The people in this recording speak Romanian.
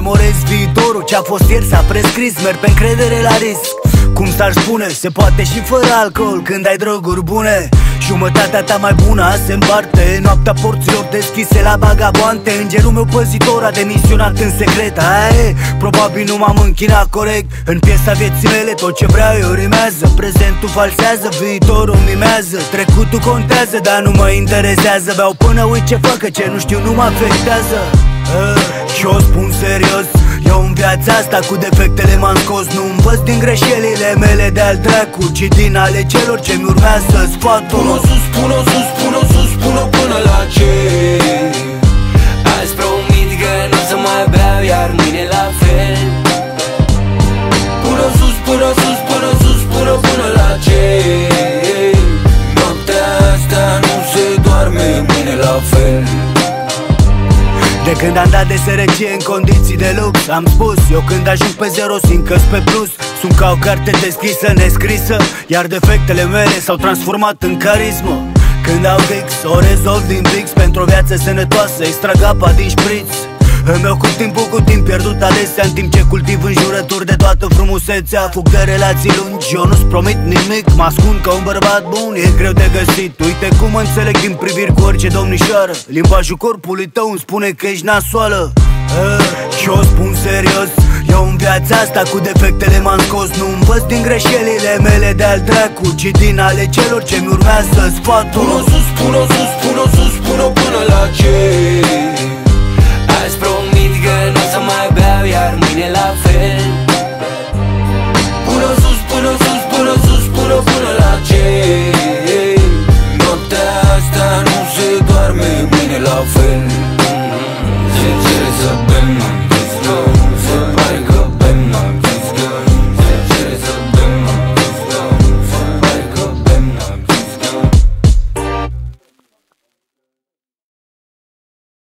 memorez viitorul, ce-a fost ieri s-a prescris. Merg pe încredere la risc, cum s-ar spune, se poate și fără alcool când ai droguri bune. Jumătatea ta mai bună se împarte, noaptea porților deschise la bagaboante. Îngerul meu păzitor a demisionat în secret. Aie, probabil nu m-am închinat corect. În piesa vieții mele tot ce vreau eu rimează. Prezentul falsează, viitorul mimează. Trecutul contează, dar nu mă interesează. Beau până uit ce fac, că ce nu știu nu mă afectează. Și o spun serios, eu în viața asta cu defectele m-am scos. Nu învăț din greșelile mele de-al dracu, ci din ale celor ce-mi urmează sfatul. Pun-o sus, pun-o sus, pun-o sus, pun-o până la cer. Azi promit că n-o să mai beau, iar mâine la fel. Pun-o sus, pun-o sus, pun-o sus, pun-o până la cer. Noaptea asta nu se doarme, mâine la fel. De când am dat de sărăcie în condiții de lux, am spus, eu când ajung pe zero simt că-s pe plus. Sunt ca o carte deschisă, nescrisă, iar defectele mele s-au transformat în carismă. Când au fix, o rezolv din fix. Pentru o viață sănătoasă, extrag apa din șpriț. Îmi iau cu timpul, cu timp pierdut adesea, în timp ce cultiv înjurături de toată frumusețea. Fug de relații lungi, eu nu-ți promit nimic. Mă ascund ca un bărbat bun, e greu de găsit. Uite cum mă înțeleg din priviri cu orice domnișoară. Limbajul corpului tău îmi spune că ești nasoală. Și o spun serios, eu în viața asta cu defectele m-am scos. Nu învăț din greșelile mele de-al dracu, ci din ale celor ce-mi urmează sfatul. Pun-o sus, pun-o sus, pun-o sus, pun-o până la cer. Azi promit că n-o să mai beau, iar mâine la fel. Pun-o sus, pun-o sus, pun-o sus, pun-o până la cer. Noaptea asta nu se doarme, mâine la fel. Se cere să bem.